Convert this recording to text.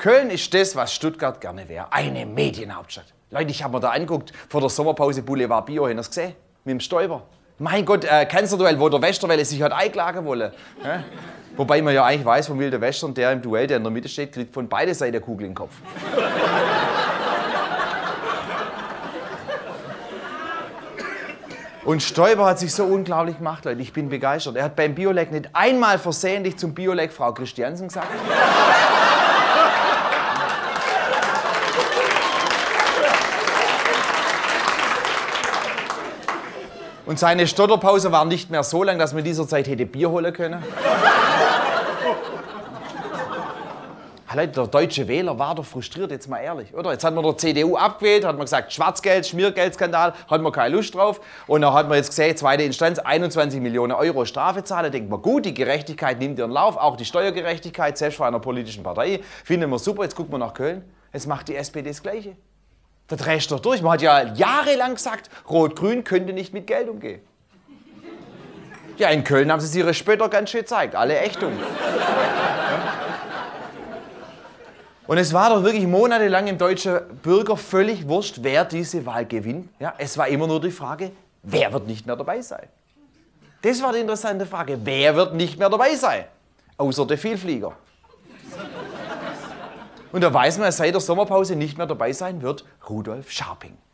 Köln ist das, was Stuttgart gerne wäre. Eine Medienhauptstadt. Leute, ich habe mir da angeguckt, vor der Sommerpause Boulevard Bio, habt ihr das gesehen? Mit dem Stoiber. Mein Gott, Kanzlerduell, wo der Westerwelle sich hat einklagen wollen. Ja? Wobei man ja eigentlich weiß, vom Wilden Western, der im Duell, der in der Mitte steht, kriegt von beiden Seiten eine Kugel in den Kopf. Und Stoiber hat sich so unglaublich gemacht, Leute. Ich bin begeistert. Er hat beim Bioleg nicht einmal versehentlich zum Bioleg Frau Christiansen gesagt. Und seine Stotterpause war nicht mehr so lang, dass man in dieser Zeit hätte Bier holen können. Leute, der deutsche Wähler war doch frustriert, jetzt mal ehrlich, oder? Jetzt hat man der CDU abgewählt, hat man gesagt, Schwarzgeld, Schmiergeldskandal, hat man keine Lust drauf. Und dann hat man jetzt gesehen, zweite Instanz, 21 Millionen Euro Strafe zahlen. Da denkt man, gut, die Gerechtigkeit nimmt ihren Lauf, auch die Steuergerechtigkeit, selbst von einer politischen Partei. Finden wir super, jetzt gucken wir nach Köln. Jetzt macht die SPD das Gleiche. Da drescht doch durch. Man hat ja jahrelang gesagt, Rot-Grün könnte nicht mit Geld umgehen. Ja, in Köln haben sie es ihre Spötter ganz schön gezeigt, alle Ächtung. Und es war doch wirklich monatelang im deutschen Bürger völlig wurscht, wer diese Wahl gewinnt. Ja, es war immer nur die Frage, wer wird nicht mehr dabei sein? Das war die interessante Frage, wer wird nicht mehr dabei sein? Außer der Vielflieger. Und da weiß man, seit der Sommerpause nicht mehr dabei sein wird Rudolf Scharping.